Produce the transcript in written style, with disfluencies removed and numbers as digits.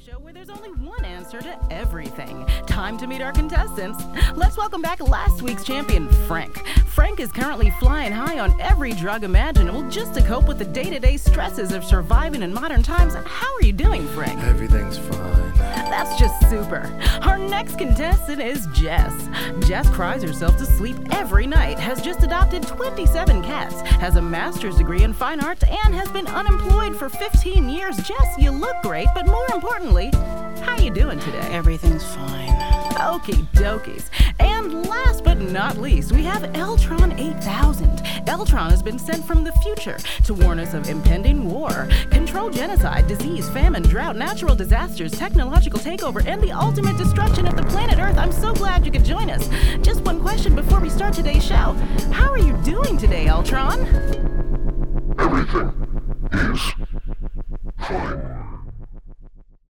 show where there's only one answer to everything. Time to meet our contestants. Let's welcome back last week's champion, Frank. Frank is currently flying high on every drug imaginable just to cope with the day-to-day stresses of surviving in modern times. How are you doing, Frank? Everything's fine. That's just super. Our next contestant is Jess. Jess cries herself to sleep every night, has just adopted 27 cats, has a master's degree in fine arts, and has been unemployed for 15 years. Jess, you look great, but more importantly, how you doing today? Everything's fine. Okie dokies. And last but not least, we have Eltron 8000. Eltron has been sent from the future to warn us of impending war, control genocide, disease, famine, drought, natural disasters, technological takeover, and the ultimate destruction of the planet Earth. I'm so glad you could join us. Just one question before we start today's show. How are you doing today, Eltron? Everything is fine.